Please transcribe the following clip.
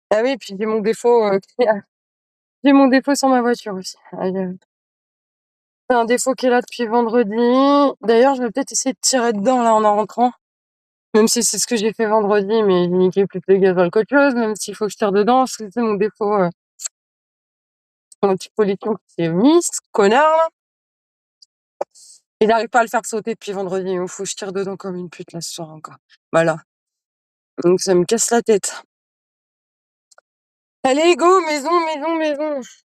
Ah oui, puis j'ai mon défaut, j'ai mon défaut sur ma voiture aussi. C'est un défaut qui est là depuis vendredi. D'ailleurs, je vais peut-être essayer de tirer dedans là en rentrant. Même si c'est ce que j'ai fait vendredi, mais j'ai niqué plus de gasoil qu'autre chose, même s'il faut que je tire dedans, parce que c'est mon défaut, mon petit politon qui s'est mis, ce connard là. Il n'arrive pas à le faire sauter depuis vendredi. Il faut que je tire dedans comme une pute là ce soir encore. Voilà. Donc ça me casse la tête. Allez, go, maison, maison, maison.